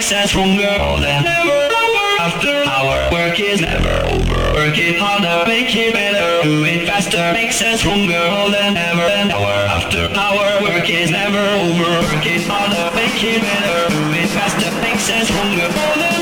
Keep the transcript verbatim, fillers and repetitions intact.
makes us stronger than ever. After our work is never over. Work it harder, make it better. Do it faster, makes us stronger than ever. And our after our work is never over. Work it harder, make it better. Do it faster, makes us stronger than ever.